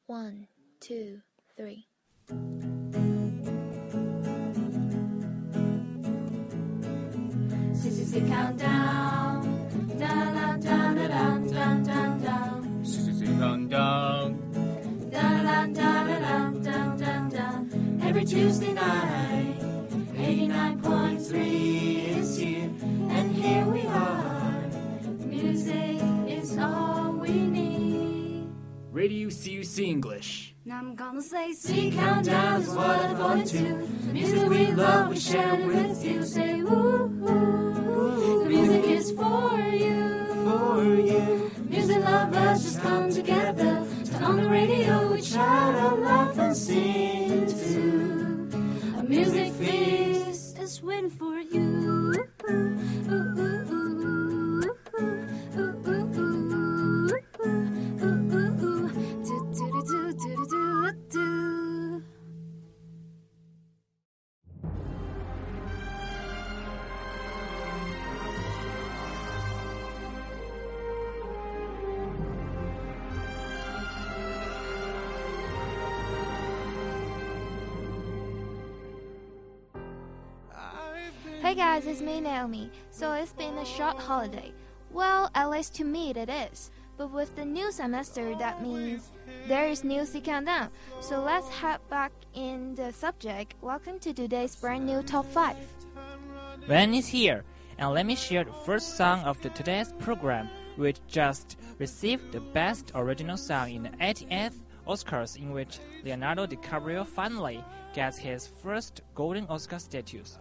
1, 2, 3. CCC countdown, da da da da da da da da. CCC countdown, da da da da da da da. Every Tuesday night, 89.3 is here, and here we are. Music is all we need. Radio CUC English. Now I'm gonna say C countdown is what I'm going to. The music we love, we share it with you. Say woo woo. The music is for you. For you. Music lovers just come together. Turn on the radio, we try to laugh and sing too. A music feast is waiting for you. Hey guys, it's me Naomi. So it's been a short holiday. Well, at least to me it is. But with the new semester, that means there is new C countdown. So let's head back in the subject. Welcome to today's brand new Top 5. Van is here, and let me share the first song of today's program, which just received the Best Original Song in the 88th Oscars, in which Leonardo DiCaprio finally gets his first Golden Oscar status.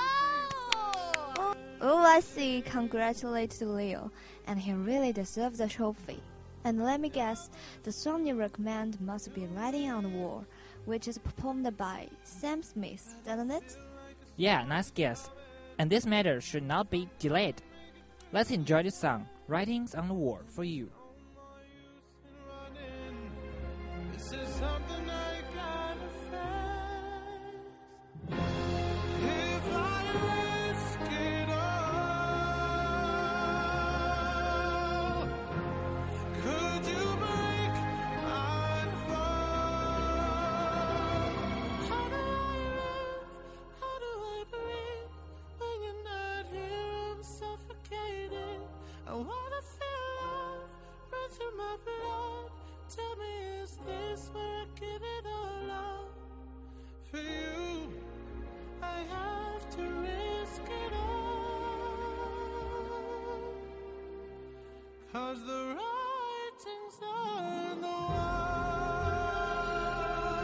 Oh, I see. Congratulations to Leo. And he really deserves the trophy. And let me guess, the song you recommend must be Writing on the Wall, which is performed by Sam Smith, doesn't it? Yeah, nice guess. And this matter should not be delayed. Let's enjoy the song, Writings on the Wall, for you. This is something I gotta face. If I risk it all, could you make my fall? How do I live? How do I breathe? When you're not here, I'm suffocating. I wanna feel love run through my blood. Tell me, is this where I give it all up? For you, I have to risk it all. 'Cause the writing's on the wall.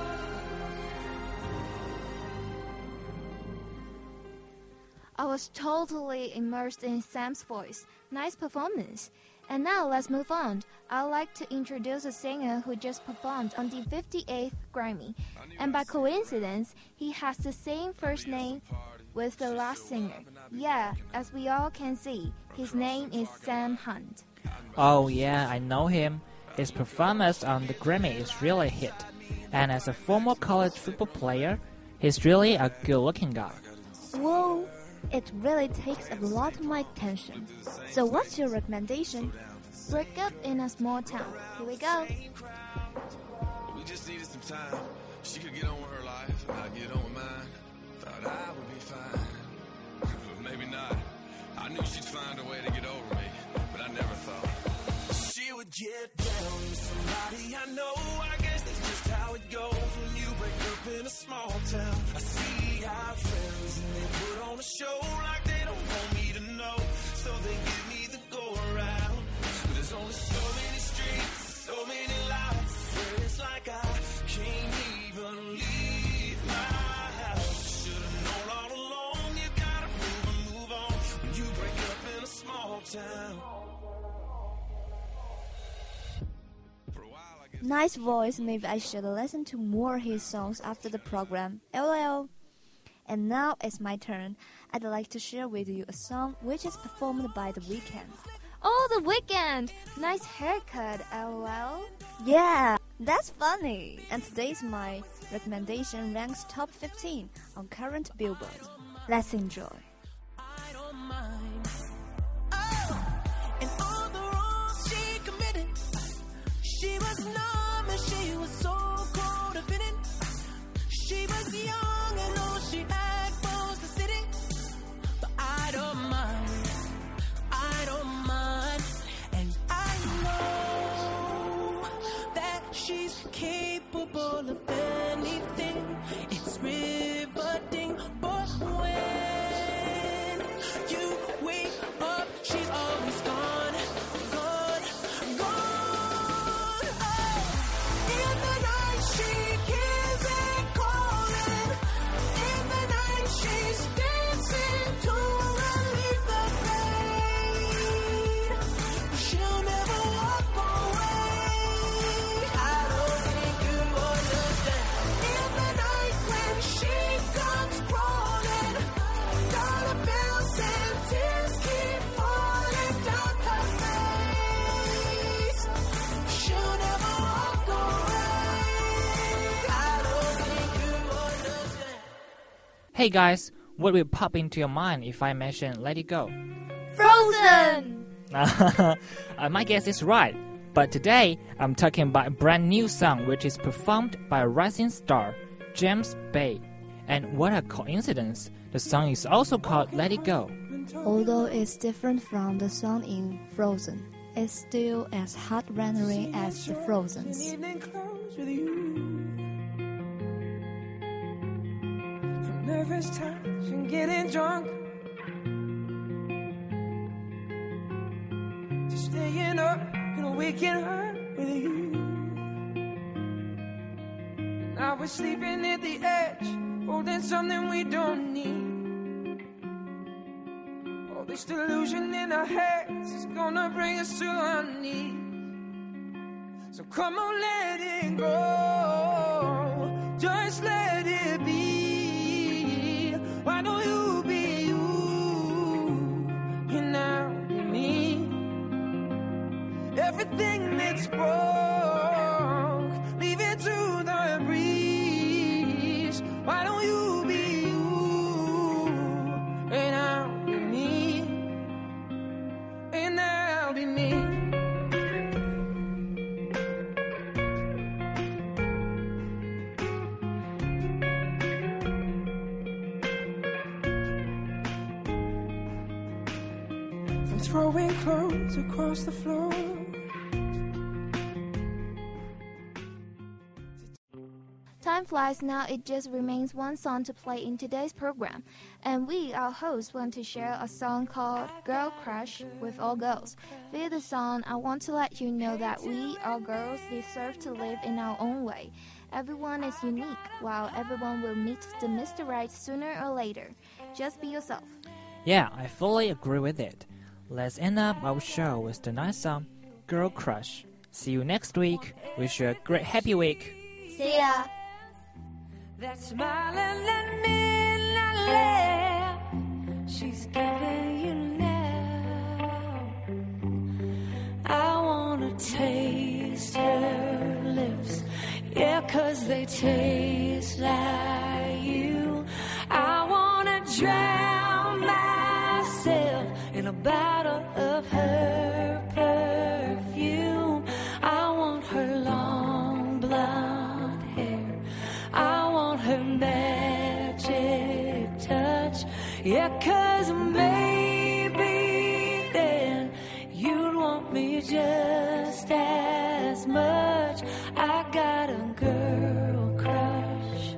I was totally immersed in Sam's voice. Nice performance. And now let's move on. I'd like to introduce a singer who just performed on the 58th Grammy. And by coincidence, he has the same first name with the last singer. Yeah, as we all can see, his name is Sam Hunt. Oh yeah, I know him. His performance on the Grammy is really a hit. And as a former college football player, he's really a good-looking guy. Whoa, it really takes a lot of my attention. So what's your recommendation? Break up in a small town. Here we go. We just needed some time. She could get on with her life and I'd get on with mine. Thought I would be fine. But maybe not. I knew she'd find a way to get over me, but I never thought she would get down with somebody I know. I guess that's just how it goes when you break up in a small town. I see our friends and they put on a show like they don't want me to know, so they give me the go around. But there's only so many streets, so many lights, where it's like I can't even leave my house. Should've known all along, you gotta move on when you break up in a small town. Nice voice. Maybe I should listen to more of his songs after the program. LOL. And now it's my turn. I'd like to share with you a song which is performed by The Weeknd. Oh, The Weeknd! Nice haircut, LOL. Yeah, that's funny. And today's my recommendation ranks top 15 on current Billboard. Let's enjoy. I don't mind. Oh, and all the wrongs she committed. She was numb and she was so she's capable of anything. It's riveting, but when you wake up, she's always gone, gone, gone. Oh, in the night she hears it calling. In the night she's dancing to relieve the pain. She'll never walk away. I don't think you understand. In the night when she comes crawling, dollar bills and tears keep falling down her face. She'll never walk away. I don't think you understand. Hey guys, what will pop into your mind if I mention Let It Go? Frozen! My guess is right. But today, I'm talking about a brand new song which is performed by a rising star, James Bay. And what a coincidence, the song is also called Let It Go. Although it's different from the song in Frozen, it's still as heart-rending as the Frozens. Evening clothes with you. From nervous touch and getting drunk, to staying up and waking up with you. Now we're sleeping at the edge, holding something we don't need. All this delusion in our heads is gonna bring us to our knees. So come on, let it go. Just let it be. Why don't you be you? And now be me. Everything that's broke, leave it to the breeze. Why don't you be you? And I'll be me. And I'll be me. From throwing clothes across the floor. Time flies now, it just remains one song to play in today's program. And we, our hosts, want to share a song called Girl Crush with all girls. Via the song, I want to let you know that we, our girls, deserve to live in our own way. Everyone is unique, while everyone will meet the Mr. Right sooner or later. Just be yourself. Yeah, I fully agree with it. Let's end up our show with the nice song, Girl Crush. See you next week. Wish you a great happy week. See ya! That smiling at me, not laugh. She's giving you now. I wanna taste her lips, yeah, 'cause they taste like you. I wanna drown myself in a bottle of her perfume. I want her long blonde hair. I want her magic touch, yeah, 'cause maybe then you'd want me just as much. I got a girl crush.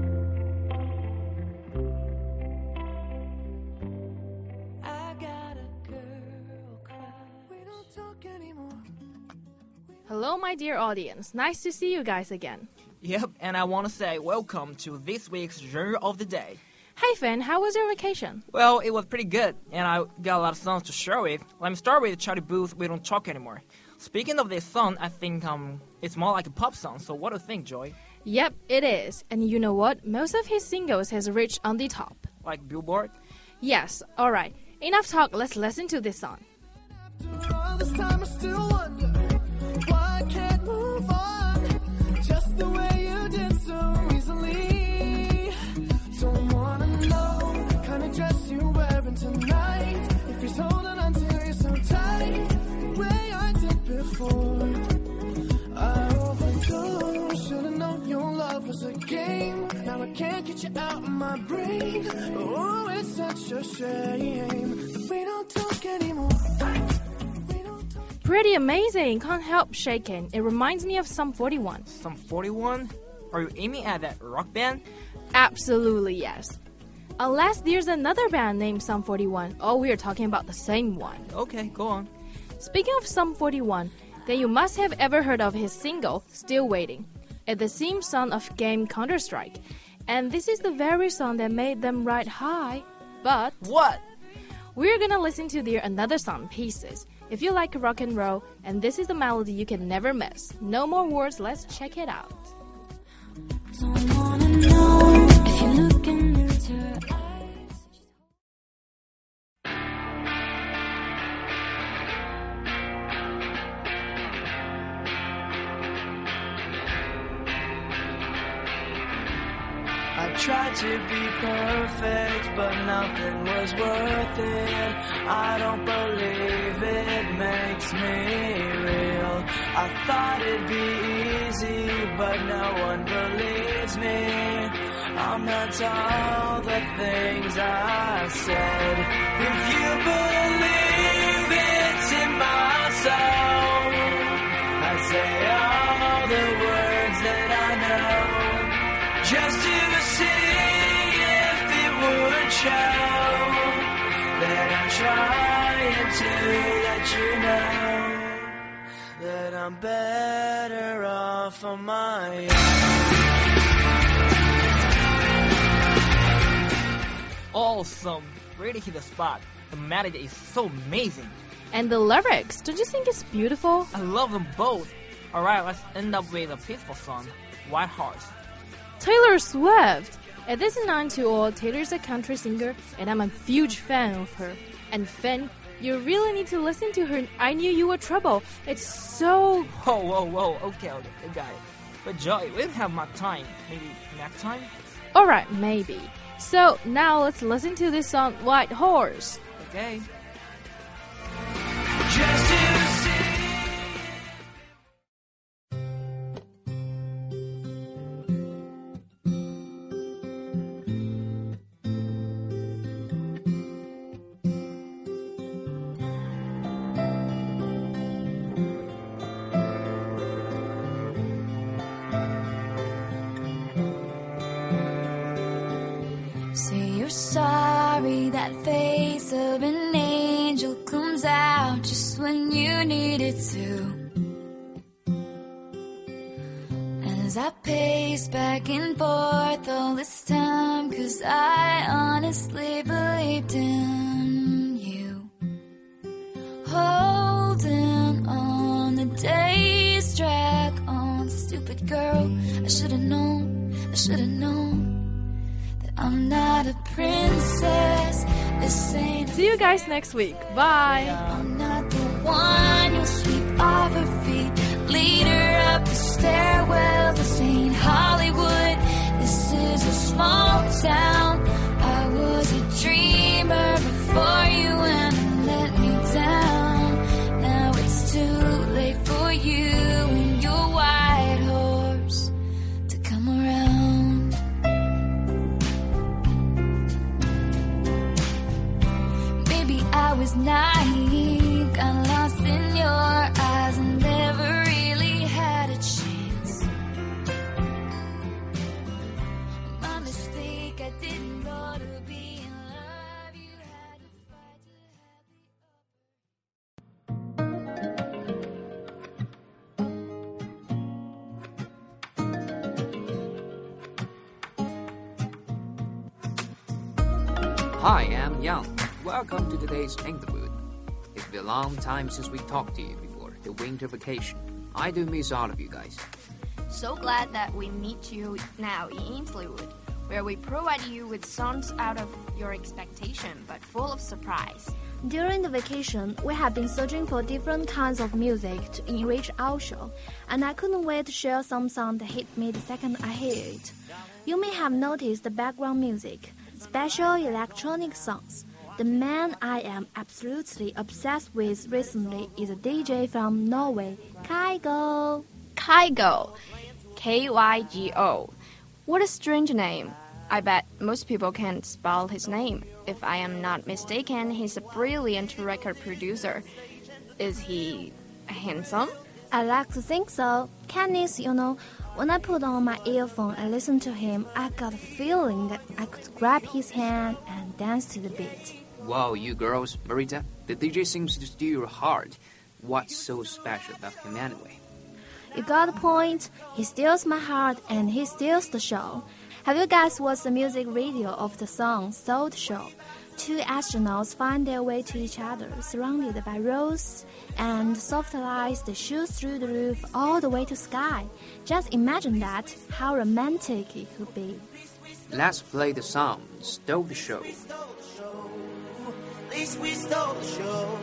I got a girl crush. We don't talk anymore. Hello, my dear audience. Nice to see you guys again. Yep, and I want to say welcome to this week's genre of the day. Hey, Finn, how was your vacation? Well, it was pretty good, and I got a lot of songs to share with. Let me start with Charlie Booth, We Don't Talk Anymore. Speaking of this song, I think it's more like a pop song, so what do you think, Joy? Yep, it is. And you know what? Most of his singles has reached on the top. Like Billboard? Yes, alright. Enough talk, let's listen to this song. After all this time, I still wonder why I can't move on just the way you did so easily. Don't wanna know the kind of dress you're wearing tonight. If he's holding on to you so tight, the way I did before. I overdosed. Should've known your love was a game. Now I can't get you out of my brain. Oh, it's such a shame that we don't talk anymore. pretty amazing. Can't help shaking. It reminds me of Sum 41. Sum 41? Are you aiming at that rock band? Absolutely yes. Unless there's another band named Sum 41. Oh, we're talking about the same one. Okay, go on. Speaking of Sum 41, then you must have ever heard of his single, Still Waiting. It's the theme song of game Counter-Strike. And this is the very song that made them ride high. But What? we're gonna listen to their another song, Pieces. If you like rock and roll, and this is the melody you can never miss. No more words, let's check it out. Don't wanna know if you're looking into her eyes. I tried to be perfect, but nothing was worth it. I don't believe it makes me real. I thought it'd be easy, but no one believes me. I'm not all the things I said. If you believe it's in my soul, I say all the words that I know, just to see if it would show that I'm trying to let you know that I'm better off on my own. Awesome. Really hit the spot. The melody is so amazing. And the lyrics, don't you think it's beautiful? I love them both. Alright, let's end up with a peaceful song, White Horse. Taylor Swift! At this is 920, Taylor's a country singer, and I'm a huge fan of her. And Finn, you really need to listen to her I Knew You Were Trouble. It's so... Whoa. Okay, I got it. But Joy, we don't have much time. Maybe next time? Alright, maybe. So, now let's listen to this song, White Horse. Okay. Just to see. Say you're sorry, that face of an angel comes out just when you need it to. As I pace back and forth all this time, 'cause I honestly believed in you. Holding on, the days drag on. Stupid girl, I should've known that I'm not a princess. This ain't See you guys next week. Bye! I'm not the one you'll sweep off her feet, lead her up the stairwell. This ain't Hollywood, this is a small town. I was a dreamer before you and you let me down. Now it's too late for you and your white horse to come around. Maybe I was naive, got lost in your eyes and never really had a chance. My mistake, I didn't know to be in love. You had to fight to Hi, I'm Young. Welcome to today's interlude. It's been a long time since we talked to you before the winter vacation. I do miss all of you guys. So glad that we meet you now in Interlude, where we provide you with songs out of your expectation but full of surprise. During the vacation, we have been searching for different kinds of music to enrich our show, and I couldn't wait to share some songs that hit me the second I hear it. You may have noticed the background music, special electronic songs. The man I am absolutely obsessed with recently is a DJ from Norway, Kygo. Kygo. Kygo. What a strange name. I bet most people can't spell his name. If I am not mistaken, he's a brilliant record producer. Is he handsome? I like to think so. Katniss, you know, when I put on my earphone and listen to him, I got a feeling that I could grab his hand and dance to the beat. Wow, you girls. Marita, the DJ seems to steal your heart. What's so special about him anyway? You got a point. He steals my heart and he steals the show. Have you guys watched the music video of the song Soul Show? Two astronauts find their way to each other, surrounded by rose and soft lights that shoot through the roof all the way to sky. Just imagine that, how romantic it could be. Let's play the song, Stole the Show. At least we stole the show.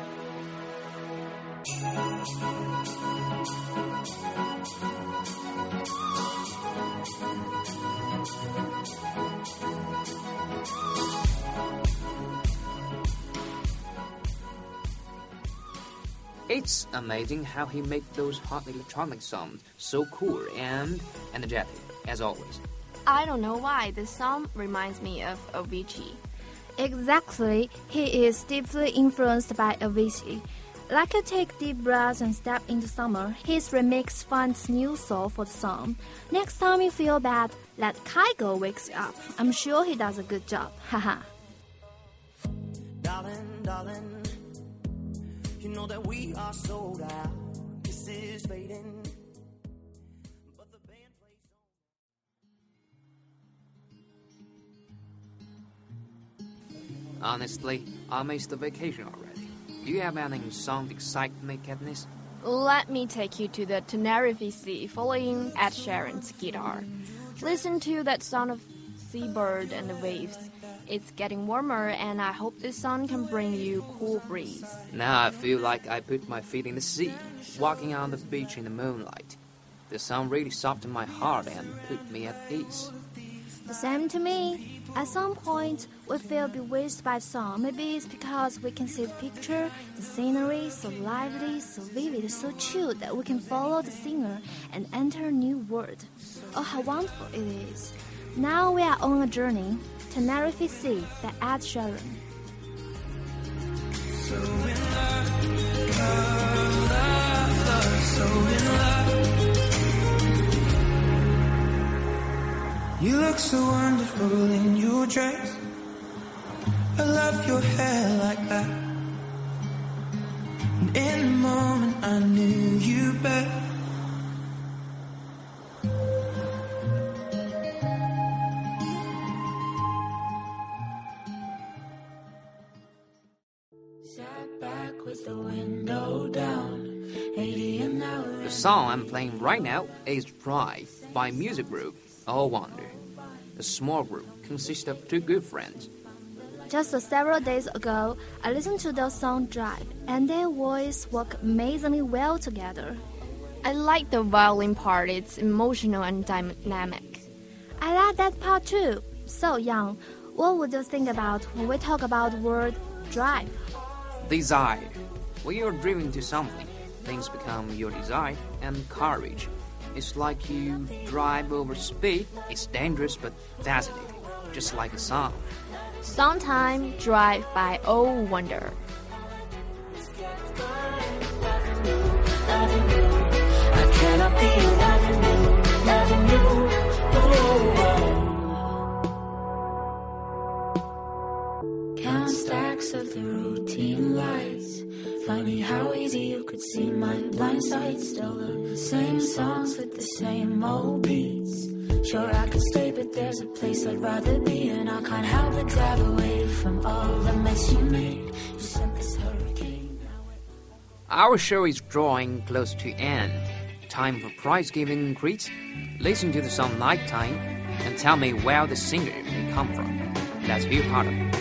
It's amazing how he made those hot electronic sounds so cool and energetic, as always. I don't know why this song reminds me of Avicii. Exactly, he is deeply influenced by Avicii. Like you take deep breaths and step into summer, his remix finds new soul for the song. Next time you feel bad, let Kygo wakes you up. I'm sure he does a good job. Haha. Darling, darling, you know that we are sold out. This is fading. But the band plays on. Honestly, I missed the vacation already. Do you have any song that excite me, Katniss? Let me take you to the Tenerife Sea following Ed Sheeran's guitar. Listen to that sound of seabird and the waves. It's getting warmer and I hope this song can bring you cool breeze. Now I feel like I put my feet in the sea, walking on the beach in the moonlight. The song really softened my heart and put me at peace. The same to me. At some point, we feel bewitched by the song. Maybe it's because we can see the picture, the scenery, so lively, so vivid, so chilled that we can follow the singer and enter a new world. Oh, how wonderful it is. Now we are on a journey. Tenerife Sea by Ed Sheeran. So in love, so in love. You look so wonderful in your dress. I love your hair like that. And in the moment I knew you better. Sat back with the window down, 80 an hour. The song I'm playing right now is Drive by music group All Wonder. A small group consists of two good friends. Just several days ago, I listened to their song Drive, and their voices work amazingly well together. I like the violin part, it's emotional and dynamic. I like that part too. So, Yang, what would you think about when we talk about the word drive? Desire. When you're driven to something, things become your desire and courage. It's like you drive over speed. It's dangerous but fascinating, just like a song. Sometime Drive by Oh Wonder. I cannot be loving you, Count stacks of the routine lights. Funny how easy you could see my blind side. Still the same songs with the same old beats. Sure I could stay, but there's a place I'd rather be. And I can't help but drive away from all the mess you made. You sent this hurricane. Our show is drawing close to end. Time for prize giving, Crete. Listen to the song Nighttime and tell me where the singer may come from. Let's hear part of it.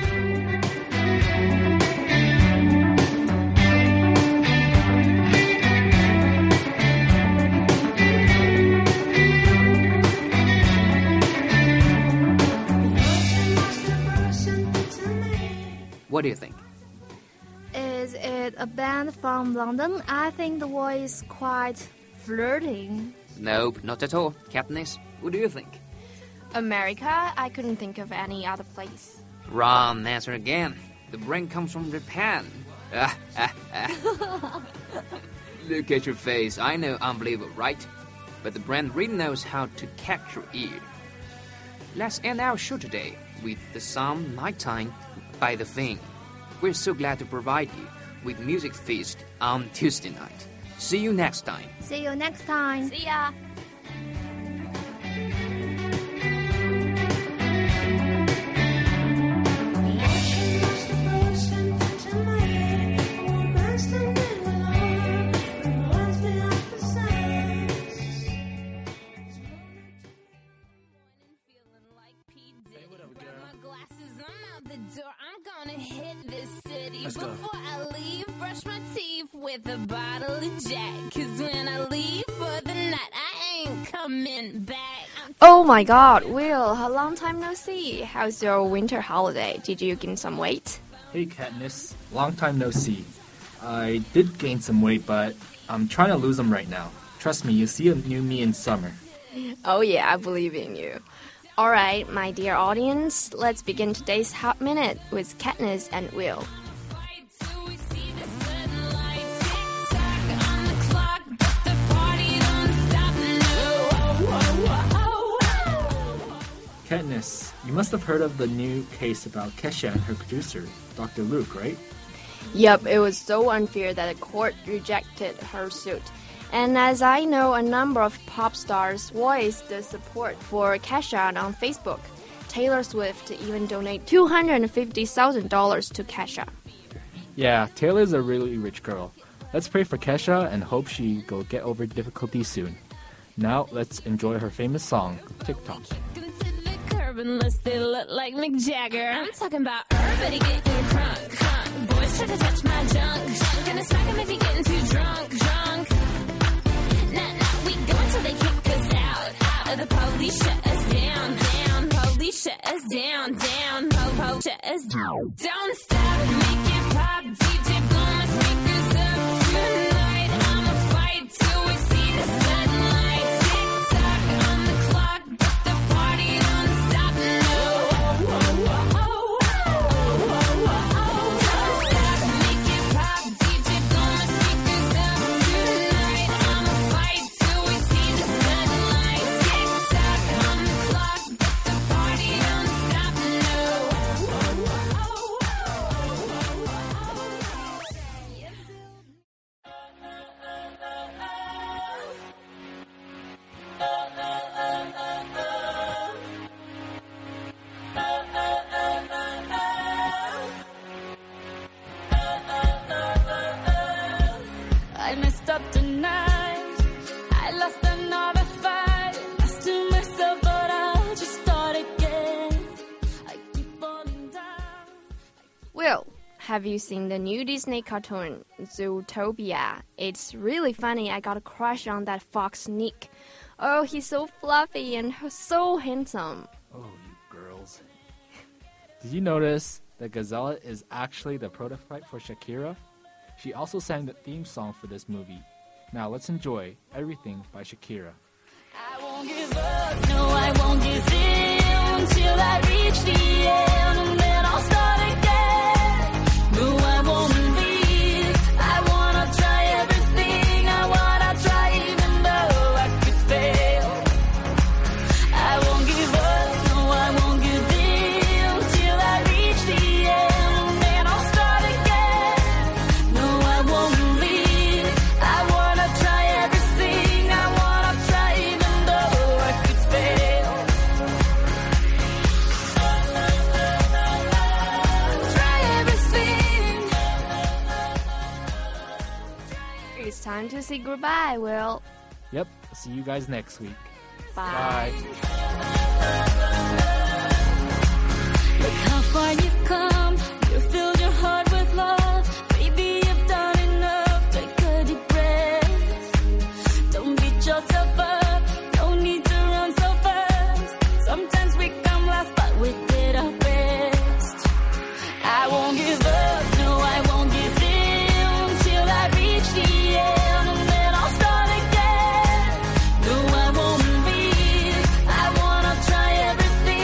What do you think? Is it a band from London? I think the voice is quite flirting. Nope, not at all. Katniss, what do you think? America? I couldn't think of any other place. Wrong answer again. The brain comes from Japan. Look at your face. I know unbelievable, right? But the brand really knows how to catch your ear. Let's end our show today with the song Nighttime by The Thing. We're so glad to provide you with Music Feast on Tuesday night. See you next time. See you next time. See ya. Let's go. Before I leave, brush my teeth with a bottle of Jack. 'Cause when I leave for the night, I ain't coming back. Oh my god, Will, a long time no see. How's your winter holiday? Did you gain some weight? Hey Katniss, long time no see. I did gain some weight, but I'm trying to lose them right now. Trust me, you'll see a new me in summer. Oh yeah, I believe in you. Alright, my dear audience, let's begin today's Hot Minute with Katniss and Will. Katniss, you must have heard of the new case about Kesha and her producer, Dr. Luke, right? Yep, it was so unfair that the court rejected her suit. And as I know, a number of pop stars voiced the support for Kesha on Facebook. Taylor Swift even donated $250,000 to Kesha. Yeah, Taylor's a really rich girl. Let's pray for Kesha and hope she go get over difficulty soon. Now, let's enjoy her famous song, TikTok. Unless they look like Mick Jagger. I'm talking about everybody getting crunk, crunk. Boys try to touch my junk, junk. Gonna smack him if he getting too drunk, drunk. Nah, we go until they kick us out, out. The police shut us down, down. Police shut us down, down. Police shut us down. Don't stop, make it pop. DJ blow my speakers up tonight. I'ma fight till we see the sunlight. Tick-tock on the clock, but the party don't stop. I messed up tonight. I lost another fight. Lost to myself, but I'll just start again. I keep falling down. Will, have you seen the new Disney cartoon, Zootopia? It's really funny. I got a crush on that fox Nick. Oh, he's so fluffy and so handsome. Oh, you girls. Did you notice that Gazelle is actually the prototype for Shakira? She also sang the theme song for this movie. Now let's enjoy Everything by Shakira. I won't give up, no, I won't give in till I reach the end, and then I'll start again. No, I won't leave. I wanna try everything. I wanna try even though I could fail. I won't give up, no, I won't give in till I reach the end, and then I'll start again. No, I won't leave. I wanna try everything. I wanna try even though I could fail. Try everything. It's time to say goodbye, Will. Yep, see you guys next week. Bye. Look how far you've come. You filled your heart with love. Baby, you've done enough. Take a deep breath. Don't beat yourself up. No need to run so fast. Sometimes we come last, but we did our best. I won't give up. No, I won't give in till I reach the end, and then I'll start again. No, I won't leave. I wanna try everything.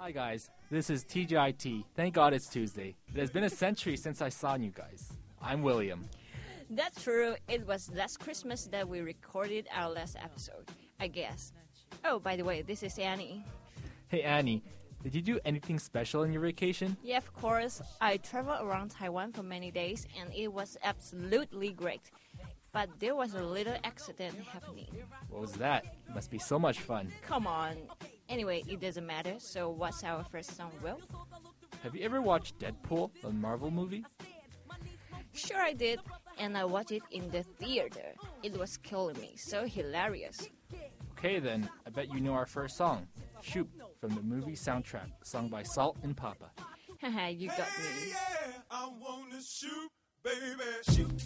Hi guys, this is TGIT. Thank God it's Tuesday. It has been a century since I saw you guys. I'm William. That's true. It was last Christmas that we recorded our last episode, I guess. Oh, by the way, this is Annie. Hey Annie, did you do anything special in your vacation? Yeah, of course. I traveled around Taiwan for many days and it was absolutely great. But there was a little accident happening. What was that? It must be so much fun. Come on. Anyway, it doesn't matter. So what's our first song, Will? Have you ever watched Deadpool, the Marvel movie? Sure I did. And I watched it in the theater. It was killing me. So hilarious. Okay then, I bet you know our first song, Shoop, from the movie soundtrack, sung by Salt and Papa. Haha, you got me. Yeah, I wanna shoot, baby, shoot.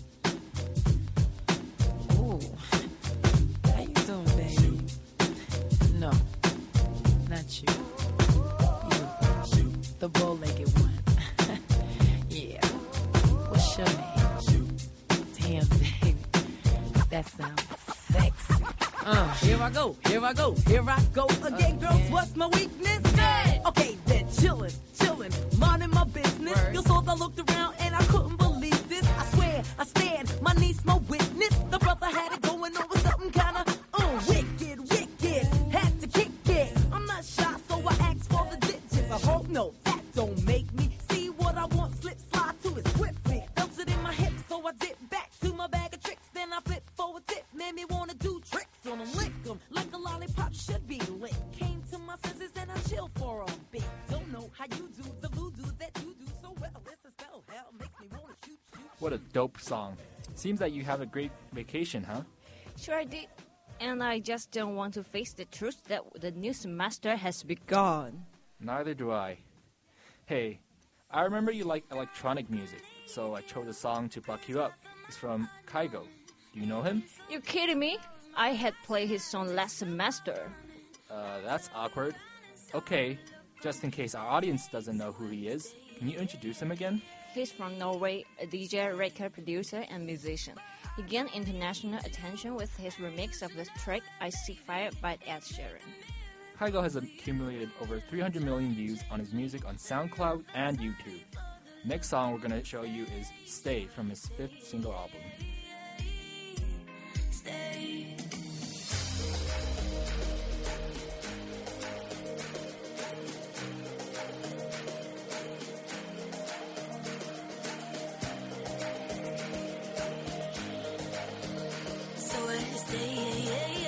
Ooh, how you doing, baby? No, not you. You, the bow-legged one. Yeah. What's your name? Damn, baby, that sounds sexy. Here I go again, girls. What's my weakness? Okay, then chillin', minding my business. You saw I looked around and I couldn't believe this. I swear, I stand, my niece, my witness. The brother had it going on with something kinda wicked. Had to kick it. I'm not shy, so I asked for the digits. I hope no, that don't make me see what I want. Slip, slide to it swiftly. Felt it in my hips, so I dip back to my bag of tricks. Then I flip for a tip, made me wanna do tricks on them, lick them like a lollipop should be lit. Came to my senses and I chill for a bit. Don't know how you do the voodoo that you do so well. It's a spell, hell makes me wanna shoot. What a dope song. Seems that you have a great vacation, huh? Sure I did. And I just don't want to face the truth that the new semester has begun. Neither do I. Hey, I remember you like electronic music, so I chose a song to buck you up. It's from Kygo. Do you know him? You kidding me? I had played his song last semester. That's awkward. Okay, just in case our audience doesn't know who he is, can you introduce him again? He's from Norway, a DJ, record producer, and musician. He gained international attention with his remix of the track I See Fire by Ed Sheeran. Kygo has accumulated over 300 million views on his music on SoundCloud and YouTube. Next song we're going to show you is Stay from his 5th single album. Stay. So I stay.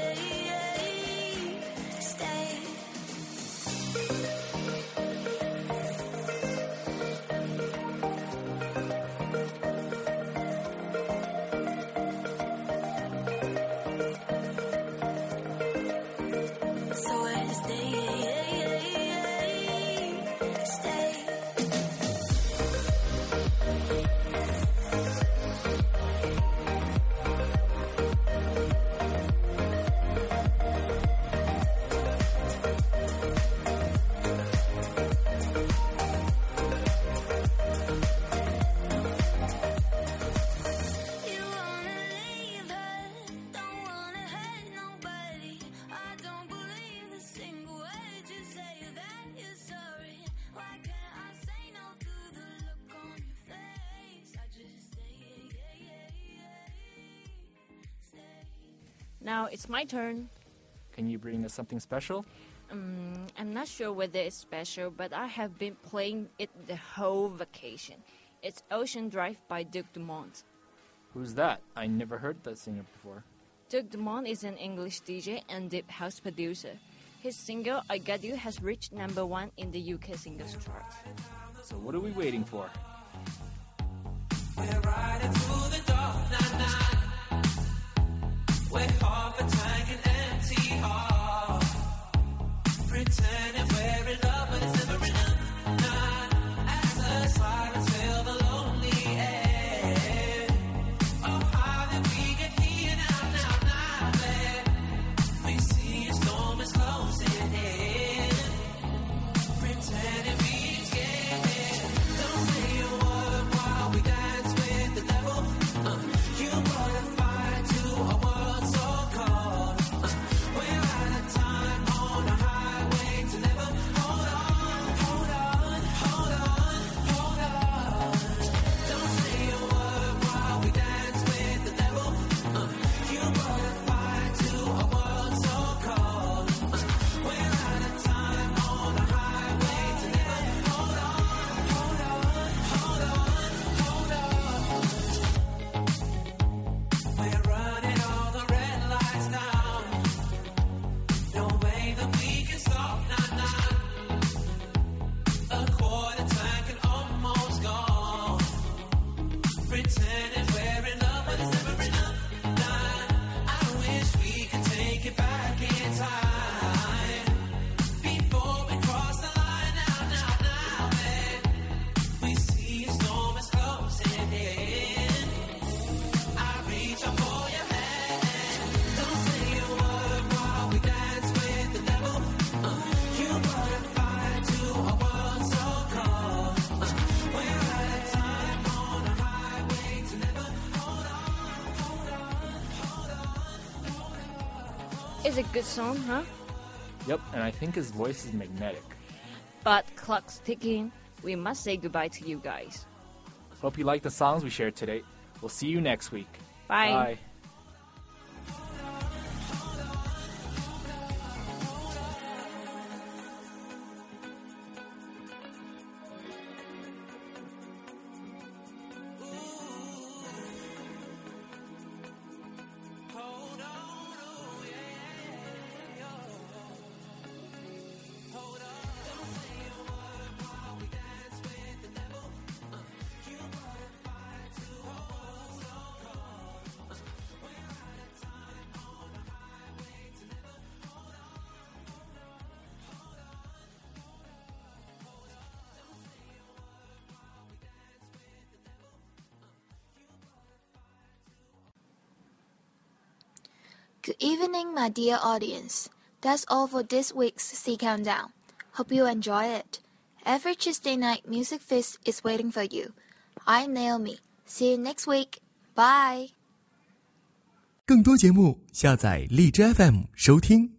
Now it's my turn. Can you bring us something special? I'm not sure whether it's special, but I have been playing it the whole vacation. It's Ocean Drive by Duke Dumont. Who's that? I never heard that singer before. Duke Dumont is an English DJ and deep house producer. His single I Got You has reached #1 in the UK singles chart. So what are we waiting for? We're riding through the dark night. We're half a tank and empty heart. Pretending we're in love, but it's never enough. As the silence fill the lonely air. Oh, how did we get here now, babe? We see a storm is closing in. Pretending we scared. Don't say a word while we dance with the devil. It's a good song, huh? Yep, and I think his voice is magnetic. But clock's ticking. We must say goodbye to you guys. Hope you liked the songs we shared today. We'll see you next week. Bye. Bye. Good evening, my dear audience. That's all for this week's C Countdown. Hope you enjoy it. Every Tuesday night, Music Fest is waiting for you. I'm Naomi. See you next week. Bye. 更多节目下载荔枝 FM 收听。